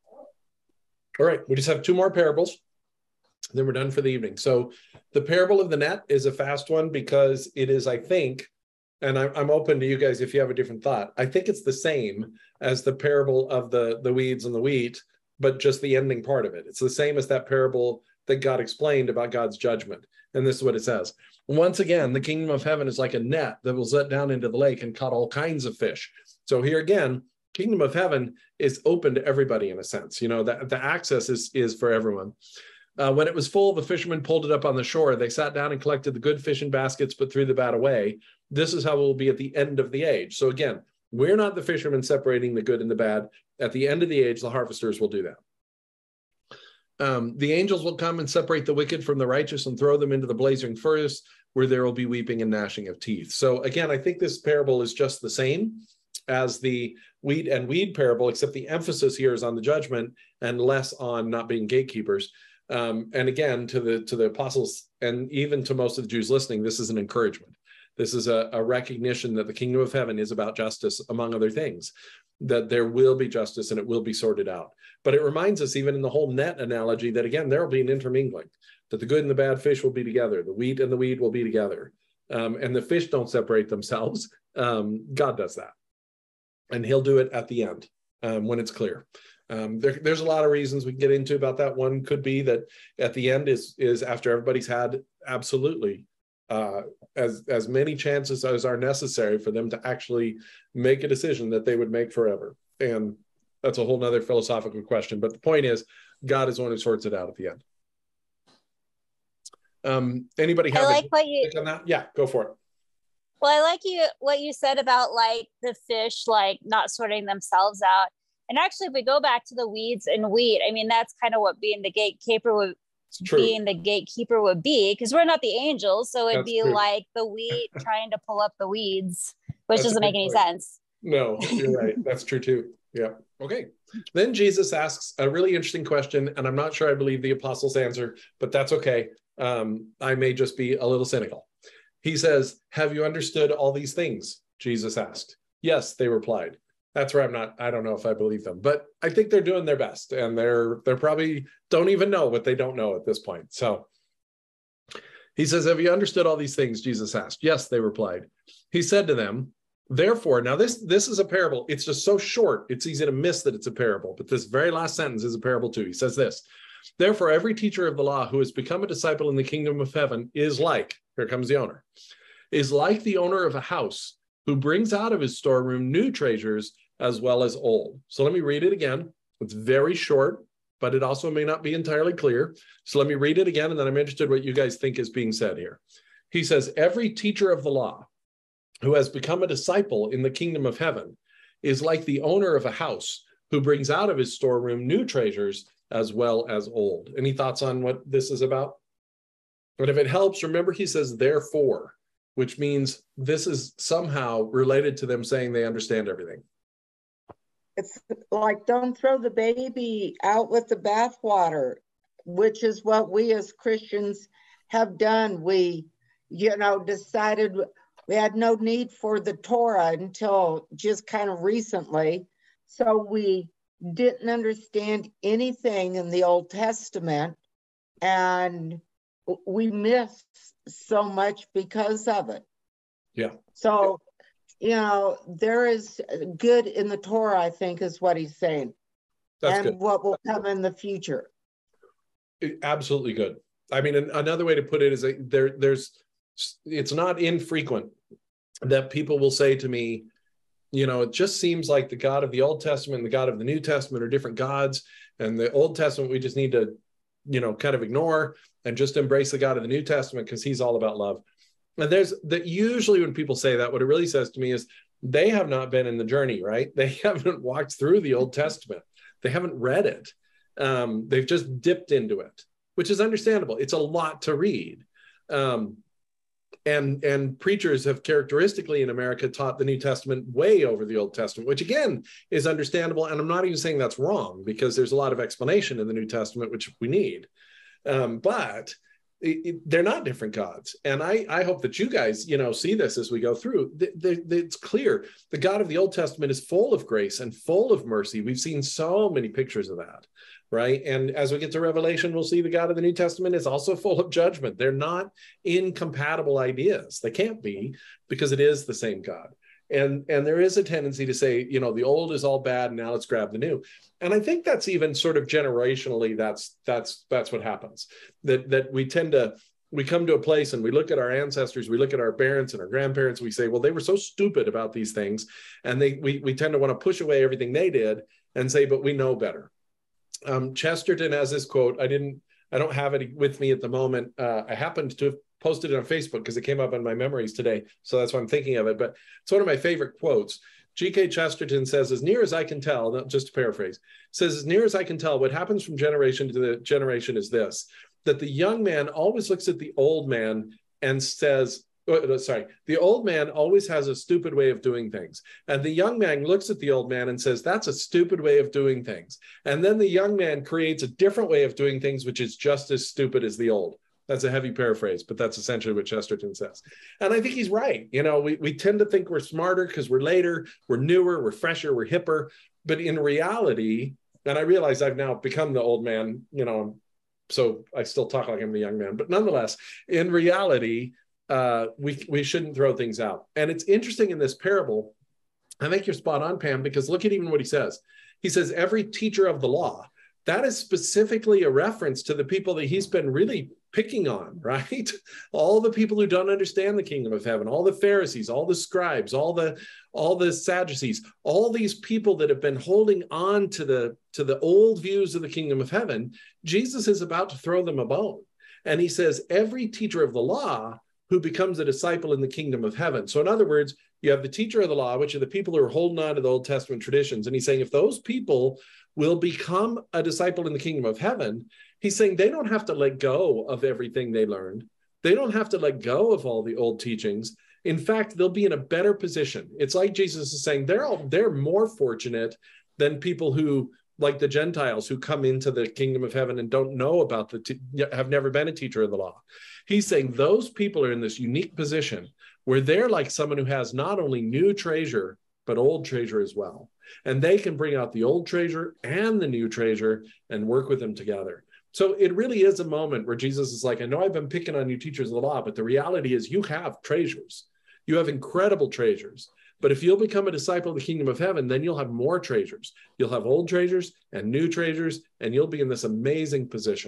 Speaker 2: All right, we just have two more parables, then we're done for the evening. So the parable of the net is a fast one because it is, I think, and I'm open to you guys if you have a different thought, I think it's the same as the parable of the, the weeds and the wheat, but just the ending part of it. It's the same as that parable that God explained about God's judgment. And this is what it says. Once again, the kingdom of heaven is like a net that was let down into the lake and caught all kinds of fish. So here again, kingdom of heaven is open to everybody in a sense. You know, the, the access is, is for everyone. Uh, when it was full, the fishermen pulled it up on the shore. They sat down and collected the good fish in baskets, but threw the bad away. This is how it will be at the end of the age. So again, we're not the fishermen separating the good and the bad. At the end of the age, the harvesters will do that. Um, the angels will come and separate the wicked from the righteous and throw them into the blazing furnace, where there will be weeping and gnashing of teeth. So again, I think this parable is just the same as the wheat and weed parable, except the emphasis here is on the judgment and less on not being gatekeepers. Um, and again, to the to the apostles and even to most of the Jews listening, this is an encouragement. This is a, a recognition that the kingdom of heaven is about justice, among other things, that there will be justice and it will be sorted out. But it reminds us, even in the whole net analogy, that again, there will be an intermingling, that the good and the bad fish will be together, the wheat and the weed will be together. Um, and the fish don't separate themselves. Um, God does that. And he'll do it at the end um, when it's clear. Um, there, there's a lot of reasons we can get into about that. One could be that at the end is is after everybody's had absolutely uh, as as many chances as are necessary for them to actually make a decision that they would make forever. And that's a whole nother philosophical question. But the point is, God is the one who sorts it out at the end. Um, anybody have
Speaker 3: I like what you
Speaker 2: on that? Yeah, go for it.
Speaker 3: Well, I like you what you said about like the fish like not sorting themselves out. And actually, if we go back to the weeds and wheat, I mean, that's kind of what being the gatekeeper would being the gatekeeper would be, because we're not the angels. So it'd
Speaker 2: That's
Speaker 3: be
Speaker 2: true.
Speaker 3: like the wheat trying to pull up the weeds, which
Speaker 2: That's
Speaker 3: doesn't make any
Speaker 2: point.
Speaker 3: sense.
Speaker 2: No, you're right. That's true too. Yeah. Okay. Then Jesus asks a really interesting question, and I'm not sure I believe the apostles' answer, but that's okay. Um, I may just be a little cynical. He says, "Have you understood all these things?" Jesus asked. Yes, they replied. That's where I'm not, I don't know if I believe them, but I think they're doing their best, and they're they're probably don't even know what they don't know at this point. So he says, "Have you understood all these things?" Jesus asked. Yes, they replied. He said to them, "Therefore," now this this is a parable. It's just so short, it's easy to miss that it's a parable, but this very last sentence is a parable too. He says this, "Therefore, every teacher of the law who has become a disciple in the kingdom of heaven is like," here comes the owner, "is like the owner of a house who brings out of his storeroom new treasures as well as old." So let me read it again. It's very short, but it also may not be entirely clear. So let me read it again, and then I'm interested what you guys think is being said here. He says, every teacher of the law who has become a disciple in the kingdom of heaven is like the owner of a house who brings out of his storeroom new treasures as well as old. Any thoughts on what this is about? But if it helps, remember he says, therefore, which means this is somehow related to them saying they understand everything.
Speaker 6: It's like, don't throw the baby out with the bathwater, which is what we as Christians have done. We, you know, decided we had no need for the Torah until just kind of recently. So we didn't understand anything in the Old Testament, and we missed so much because of it.
Speaker 2: Yeah.
Speaker 6: So, you know, there is good in the Torah, I think, is what he's saying. That's and good. What will come in the future.
Speaker 2: Absolutely good. I mean, another way to put it is that there, there's, it's not infrequent that people will say to me, you know, it just seems like the God of the Old Testament and the God of the New Testament are different gods. And the Old Testament, we just need to, you know, kind of ignore and just embrace the God of the New Testament because he's all about love. And there's that usually when people say that, what it really says to me is they have not been in the journey, right? They haven't walked through the Old Testament. They haven't read it. Um, they've just dipped into it, which is understandable. It's a lot to read. Um, and, and preachers have characteristically in America taught the New Testament way over the Old Testament, which again is understandable. And I'm not even saying that's wrong because there's a lot of explanation in the New Testament, which we need. Um, but it, it, they're not different gods. And I, I hope that you guys, you know, see this as we go through. The, the, the, it's clear the God of the Old Testament is full of grace and full of mercy. We've seen so many pictures of that, right? And as we get to Revelation, we'll see the God of the New Testament is also full of judgment. They're not incompatible ideas. They can't be because it is the same God. And, and there is a tendency to say, you know, the old is all bad, and now let's grab the new. And I think that's even sort of generationally, that's that's that's what happens. That that we tend to, we come to a place and we look at our ancestors, we look at our parents and our grandparents, we say, well, they were so stupid about these things. And they we, we tend to want to push away everything they did and say, but we know better. Um, Chesterton has this quote. I didn't, I don't have it with me at the moment. Uh, I happened to have posted it on Facebook because it came up in my memories today. So that's why I'm thinking of it. But it's one of my favorite quotes. G K Chesterton says, as near as I can tell, just to paraphrase, says, as near as I can tell, what happens from generation to the generation is this, that the young man always looks at the old man and says, oh, sorry, the old man always has a stupid way of doing things. And the young man looks at the old man and says, that's a stupid way of doing things. And then the young man creates a different way of doing things, which is just as stupid as the old. That's a heavy paraphrase, but that's essentially what Chesterton says. And I think he's right. You know, we, we tend to think we're smarter because we're later, we're newer, we're fresher, we're hipper. But in reality, and I realize I've now become the old man, you know, so I still talk like I'm the young man. But nonetheless, in reality, uh, we, we shouldn't throw things out. And it's interesting in this parable, I think you're spot on, Pam, because look at even what he says. He says, every teacher of the law. That is specifically a reference to the people that he's been really picking on, right? All the people who don't understand the kingdom of heaven, all the Pharisees, all the scribes, all the all the Sadducees, all these people that have been holding on to the to the old views of the kingdom of heaven. Jesus is about to throw them a bone. And he says, every teacher of the law who becomes a disciple in the kingdom of heaven. So in other words, you have the teacher of the law, which are the people who are holding on to the Old Testament traditions. And he's saying, if those people will become a disciple in the kingdom of heaven, he's saying they don't have to let go of everything they learned. They don't have to let go of all the old teachings. In fact, they'll be in a better position. It's like Jesus is saying they're all, they're more fortunate than people who, like the Gentiles, who come into the kingdom of heaven and don't know about the, have never been a teacher of the law. He's saying those people are in this unique position where they're like someone who has not only new treasure, but old treasure as well. And they can bring out the old treasure and the new treasure and work with them together. So it really is a moment where Jesus is like, I know I've been picking on you teachers of the law, but the reality is you have treasures. You have incredible treasures. But if you'll become a disciple of the kingdom of heaven, then you'll have more treasures. You'll have old treasures and new treasures, and you'll be in this amazing position.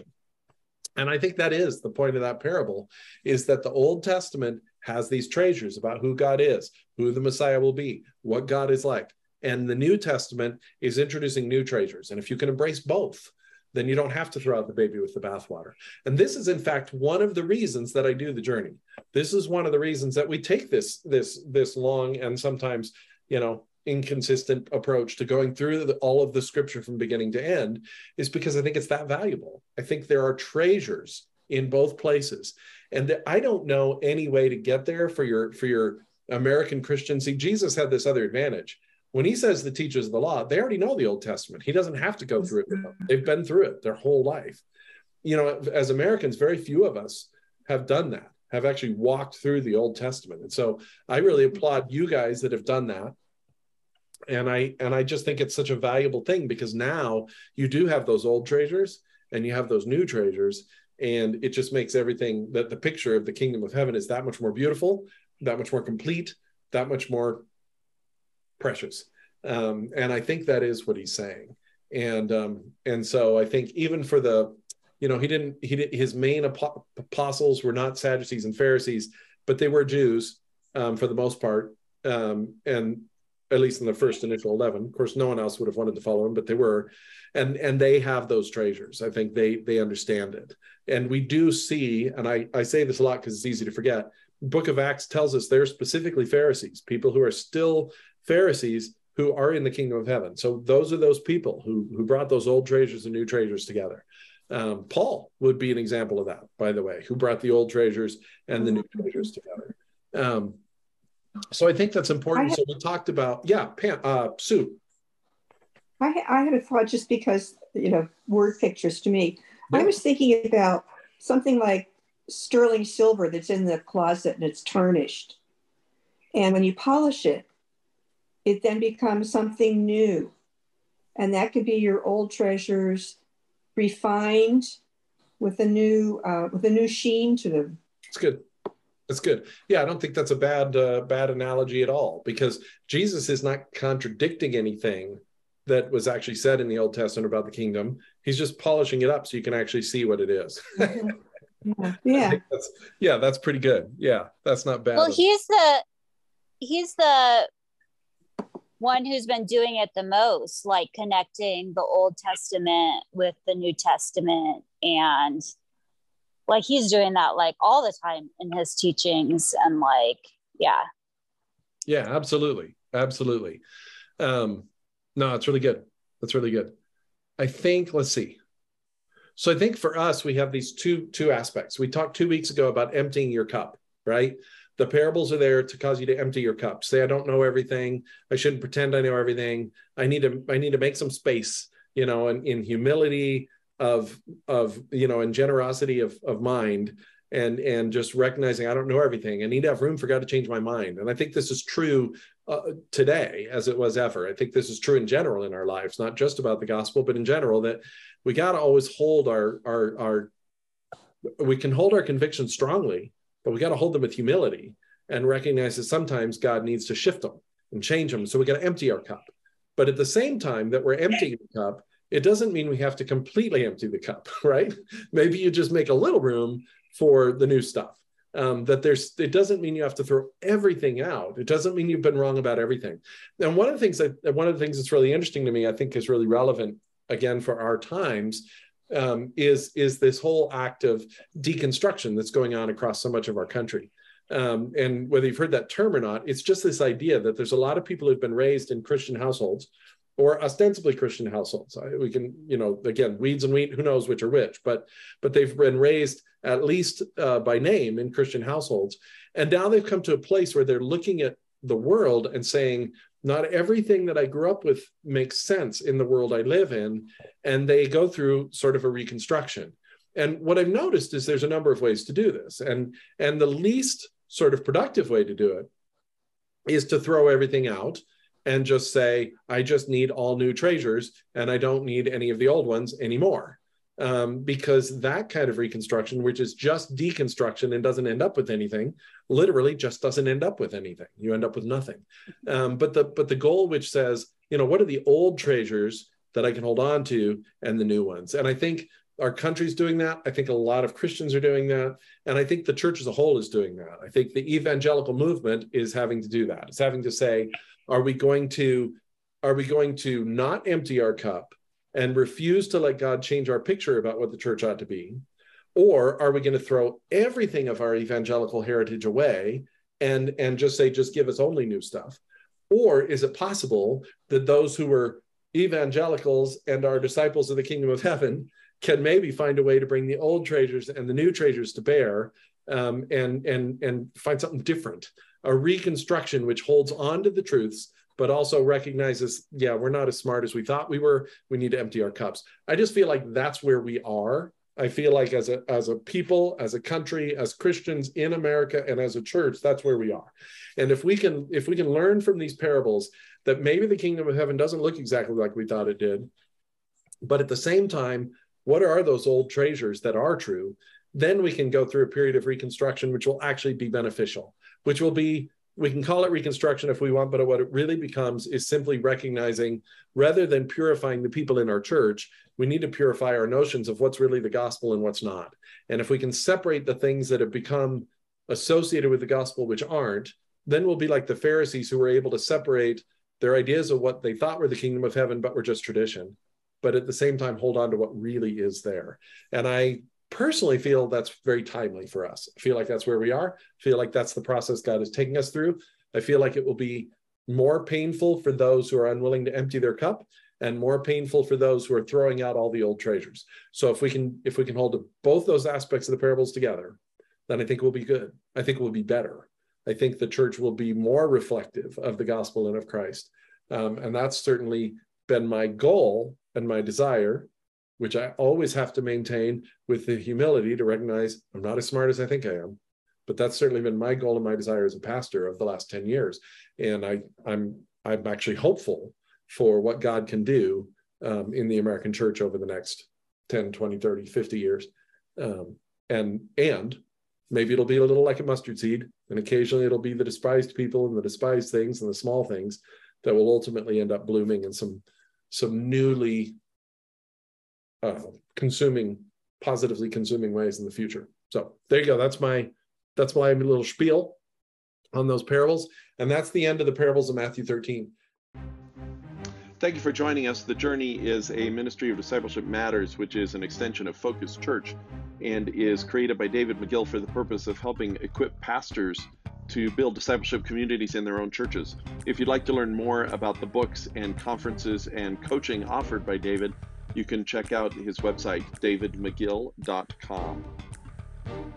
Speaker 2: And I think that is the point of that parable, is that the Old Testament has these treasures about who God is, who the Messiah will be, what God is like. And the New Testament is introducing new treasures. And if you can embrace both, then you don't have to throw out the baby with the bathwater. And this is, in fact, one of the reasons that I do the journey. This is one of the reasons that we take this, this, this long and sometimes, you know, inconsistent approach to going through the, all of the scripture from beginning to end, is because I think it's that valuable. I think there are treasures in both places. And I don't know any way to get there for your, for your American Christians. See, Jesus had this other advantage. When he says the teachers of the law, they already know the Old Testament. He doesn't have to go through it. They've been through it their whole life. You know, as Americans, very few of us have done that, have actually walked through the Old Testament. And so I really applaud you guys that have done that. And I and I just think it's such a valuable thing, because now you do have those old treasures and you have those new treasures, and it just makes everything, that the picture of the kingdom of heaven is that much more beautiful, that much more complete, that much more precious. Um, and I think that is what he's saying. And um, and so I think even for the, you know, he didn't, he did, his main ap- apostles were not Sadducees and Pharisees, but they were Jews um, for the most part. Um, and at least in the first initial eleven, of course, no one else would have wanted to follow him, but they were, and and they have those treasures. I think they they understand it. And we do see, and I, I say this a lot because it's easy to forget, Book of Acts tells us they're specifically Pharisees, people who are still Pharisees who are in the kingdom of heaven. So those are those people who, who brought those old treasures and new treasures together. Um, Paul would be an example of that, by the way, who brought the old treasures and the new treasures together. Um, so I think that's important.
Speaker 8: Had,
Speaker 2: so we talked about, yeah, Pam, uh, Sue.
Speaker 8: I, I had a thought, just because, you know, word pictures to me.
Speaker 2: Yeah.
Speaker 8: I was thinking about something like sterling silver that's in the closet and it's tarnished. And when you polish it, it then becomes something new. And that could be your old treasures refined with a new uh, with a new sheen to them.
Speaker 2: It's good. That's good. Yeah, I don't think that's a bad uh, bad analogy at all, because Jesus is not contradicting anything that was actually said in the Old Testament about the kingdom. He's just polishing it up so you can actually see what it is.
Speaker 8: Yeah, yeah.
Speaker 2: That's, yeah, that's pretty good. Yeah, that's not bad.
Speaker 3: Well, he's the he's the one who's been doing it the most, like connecting the Old Testament with the New Testament, and like he's doing that like all the time in his teachings, and like yeah
Speaker 2: yeah absolutely absolutely um no it's really good. That's really good. I think, let's see, so I think for us we have these two two aspects. We talked two weeks ago about emptying your cup, right? The parables are there to cause you to empty your cup. Say, I don't know everything. I shouldn't pretend I know everything. I need to, I need to make some space, you know, in, in humility of, of, you know, and generosity of, of mind, and, and just recognizing I don't know everything. I need to have room for God to change my mind. And I think this is true uh, today as it was ever. I think this is true in general in our lives, not just about the gospel, but in general, that we got to always hold our, our, our, we can hold our convictions strongly, but we got to hold them with humility and recognize that sometimes God needs to shift them and change them. So we got to empty our cup. But at the same time that we're emptying the cup, it doesn't mean we have to completely empty the cup, right? Maybe you just make a little room for the new stuff. Um, that there's, it doesn't mean you have to throw everything out. It doesn't mean you've been wrong about everything. And one of the things that, one of the things that's really interesting to me, I think is really relevant again for our times, Um, is is this whole act of deconstruction that's going on across so much of our country. Um, and whether you've heard that term or not, it's just this idea that there's a lot of people who've been raised in Christian households, or ostensibly Christian households. We can, you know, again, weeds and wheat, who knows which are which, but but they've been raised at least uh, by name in Christian households. And now they've come to a place where they're looking at the world and saying, not everything that I grew up with makes sense in the world I live in. And they go through sort of a reconstruction. And what I've noticed is there's a number of ways to do this. And, and the least sort of productive way to do it is to throw everything out and just say, I just need all new treasures and I don't need any of the old ones anymore. Um, because that kind of reconstruction, which is just deconstruction and doesn't end up with anything, literally just doesn't end up with anything. You end up with nothing. Um, but the but the goal which says, you know, what are the old treasures that I can hold on to and the new ones? And I think our country's doing that. I think a lot of Christians are doing that. And I think the church as a whole is doing that. I think the evangelical movement is having to do that. It's having to say, are we going to, are we going to not empty our cup and refuse to let God change our picture about what the church ought to be? Or are we going to throw everything of our evangelical heritage away and, and just say, just give us only new stuff? Or is it possible that those who were evangelicals and are disciples of the kingdom of heaven can maybe find a way to bring the old treasures and the new treasures to bear, um, and, and, and find something different, a reconstruction which holds on to the truths, but also recognizes, yeah, we're not as smart as we thought we were. We need to empty our cups. I just feel like that's where we are I feel like as a as a people, as a country, as Christians in America, and as a church, that's where we are. And if we can if we can learn from these parables that maybe the kingdom of heaven doesn't look exactly like we thought it did, but at the same time, what are those old treasures that are true? Then we can go through a period of reconstruction, which will actually be beneficial, which will be, we can call it reconstruction if we want, but what it really becomes is simply recognizing, rather than purifying the people in our church, we need to purify our notions of what's really the gospel and what's not. And if we can separate the things that have become associated with the gospel, which aren't, then we'll be like the Pharisees who were able to separate their ideas of what they thought were the kingdom of heaven, but were just tradition, but at the same time, hold on to what really is there. And I personally feel that's very timely for us. I feel like that's where we are. I feel like that's the process God is taking us through. I feel like it will be more painful for those who are unwilling to empty their cup, and more painful for those who are throwing out all the old treasures. So if we can, if we can hold both those aspects of the parables together, then I think we'll be good. I think we'll be better. I think the church will be more reflective of the gospel and of Christ. Um, and that's certainly been my goal and my desire, which I always have to maintain with the humility to recognize I'm not as smart as I think I am. But that's certainly been my goal and my desire as a pastor of the last ten years. And I, I'm, I'm actually hopeful for what God can do um, in the American church over the next ten, twenty, thirty, fifty years. Um, and, and maybe it'll be a little like a mustard seed, and occasionally it'll be the despised people and the despised things and the small things that will ultimately end up blooming in some, some newly uh, consuming, positively consuming ways in the future. So there you go. That's my, that's my little spiel on those parables. And that's the end of the parables of Matthew thirteen.
Speaker 1: Thank you for joining us. The Journey is a ministry of Discipleship Matters, which is an extension of Focus Church and is created by David McGill for the purpose of helping equip pastors to build discipleship communities in their own churches. If you'd like to learn more about the books and conferences and coaching offered by David, you can check out his website, david mcgill dot com.